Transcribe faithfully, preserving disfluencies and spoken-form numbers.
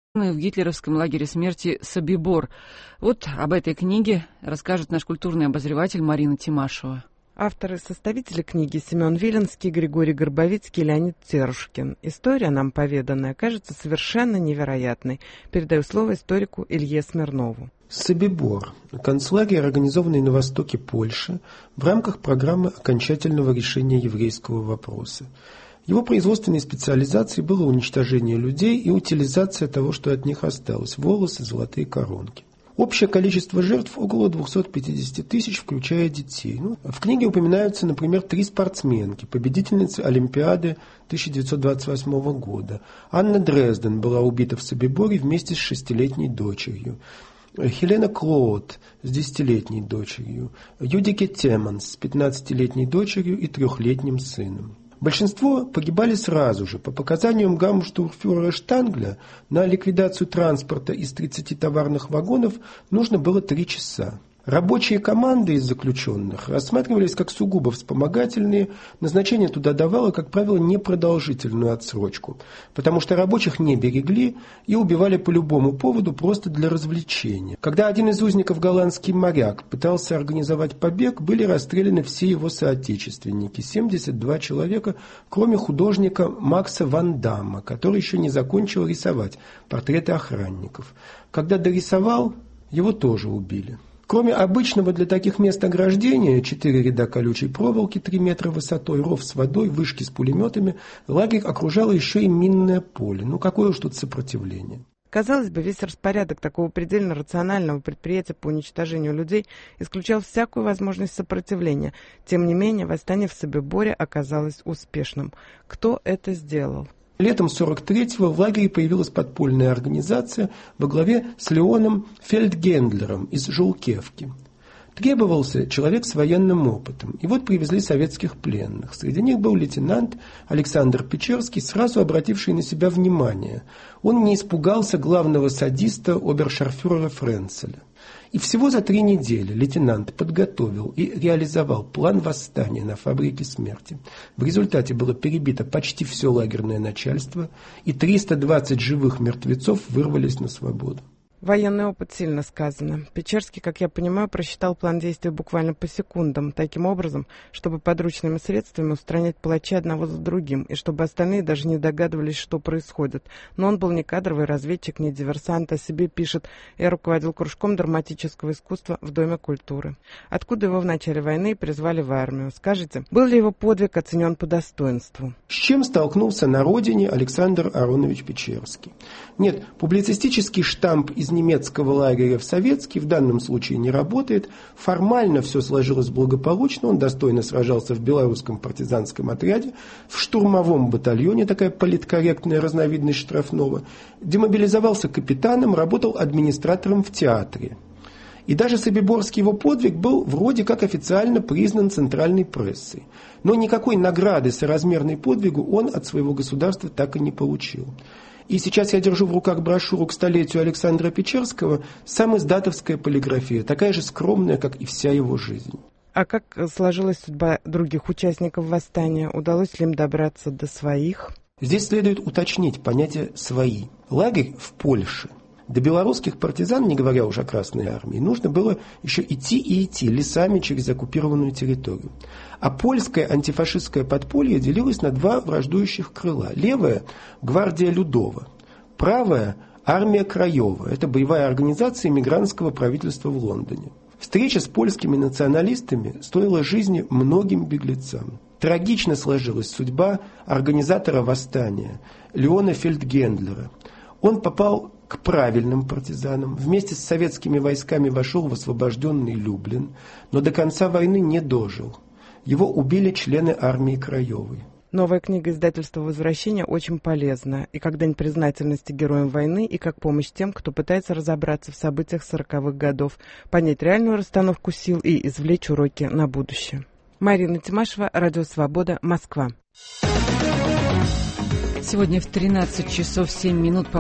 в гитлеровском лагере смерти Собибор. Вот об этой книге расскажет наш культурный обозреватель Марина Тимашева. Авторы и составители книги Семен Виленский, Григорий Горбовицкий и Леонид Терушкин. История, нам поведанная, кажется совершенно невероятной. Передаю слово историку Илье Смирнову. Собибор – концлагерь, организованный на востоке Польши в рамках программы окончательного решения еврейского вопроса. Его производственной специализацией было уничтожение людей и утилизация того, что от них осталось – волосы, золотые коронки. Общее количество жертв около двести пятьдесят тысяч, включая детей. Ну, в книге упоминаются, например, три спортсменки, победительницы Олимпиады тысяча девятьсот двадцать восьмого года. Анна Дрезден была убита в Собиборе вместе с шестилетней дочерью. Хелена Клод с десятилетней дочерью. Юдике Теманс с пятнадцатилетней дочерью и трехлетним сыном. Большинство погибали сразу же. По показаниям гауптштурмфюрера Штангля, на ликвидацию транспорта из тридцати товарных вагонов нужно было три часа. Рабочие команды из заключенных рассматривались как сугубо вспомогательные, назначение туда давало, как правило, непродолжительную отсрочку, потому что рабочих не берегли и убивали по любому поводу просто для развлечения. Когда один из узников, голландский моряк, пытался организовать побег, были расстреляны все его соотечественники, семьдесят два человека, кроме художника Макса Ван Дамма, который еще не закончил рисовать портреты охранников. Когда дорисовал, его тоже убили. Кроме обычного для таких мест ограждения, четыре ряда колючей проволоки, три метра высотой, ров с водой, вышки с пулеметами, лагерь окружало еще и минное поле. Ну какое уж тут сопротивление. Казалось бы, весь распорядок такого предельно рационального предприятия по уничтожению людей исключал всякую возможность сопротивления. Тем не менее, восстание в Собиборе оказалось успешным. Кто это сделал? Летом сорок третьего в лагере появилась подпольная организация во главе с Леоном Фельдгендлером из Жулкевки. Требовался человек с военным опытом. И вот привезли советских пленных. Среди них был лейтенант Александр Печерский, сразу обративший на себя внимание. Он не испугался главного садиста обершарфюрера Френцеля. И всего за три недели лейтенант подготовил и реализовал план восстания на фабрике смерти. В результате было перебито почти все лагерное начальство, и триста двадцать живых мертвецов вырвались на свободу. Военный опыт сильно сказано. Печерский, как я понимаю, просчитал план действий буквально по секундам, таким образом, чтобы подручными средствами устранять палачей одного за другим, и чтобы остальные даже не догадывались, что происходит. Но он был не кадровый разведчик, не диверсант, о себе пишет: «Я руководил кружком драматического искусства в Доме культуры». Откуда его в начале войны призвали в армию? Скажите, был ли его подвиг оценен по достоинству? С чем столкнулся на родине Александр Аронович Печерский? Нет, публицистический штамп из немецкого лагеря в советский в данном случае не работает. Формально все сложилось благополучно. Он достойно сражался в белорусском партизанском отряде, в штурмовом батальоне, такая политкорректная разновидность штрафного. Демобилизовался капитаном, работал администратором в театре. И даже собиборский его подвиг был вроде как официально признан центральной прессой. Но никакой награды соразмерной подвигу он от своего государства так и не получил. И сейчас я держу в руках брошюру к столетию Александра Печерского, самиздатовская полиграфия, такая же скромная, как и вся его жизнь. А как сложилась судьба других участников восстания? Удалось ли им добраться до своих? Здесь следует уточнить понятие «свои». Лагерь в Польше. До белорусских партизан, не говоря уже о Красной армии, нужно было еще идти и идти лесами через оккупированную территорию. А польское антифашистское подполье делилось на два враждующих крыла. Левое – гвардия Людова. Правое – армия Краева. Это боевая организация эмигрантского правительства в Лондоне. Встреча с польскими националистами стоила жизни многим беглецам. Трагично сложилась судьба организатора восстания Леона Фельдгендлера. Он попал к правильным партизанам, вместе с советскими войсками вошел в освобожденный Люблин, но до конца войны не дожил. Его убили члены армии Краевой. Новая книга издательства «Возвращение» очень полезна, и как дань признательности героям войны, и как помощь тем, кто пытается разобраться в событиях сороковых годов, понять реальную расстановку сил и извлечь уроки на будущее. Марина Тимашева, Радио Свобода, Москва. Сегодня в тринадцать часов семь минут по